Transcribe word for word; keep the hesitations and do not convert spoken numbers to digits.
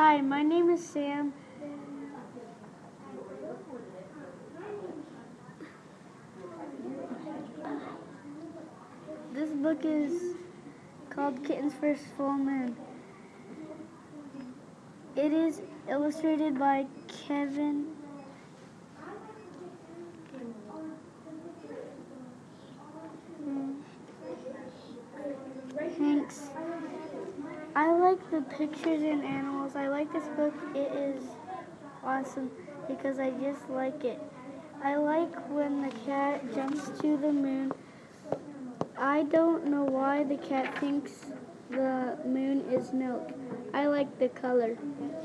Hi, my name is Sam. This book is called Kitten's First Full Moon. It is illustrated by Kevin Hanks. I like the pictures and animals. I like this book. It is awesome because I just like it. I like when the cat jumps to the moon. I don't know why the cat thinks the moon is milk. I like the color.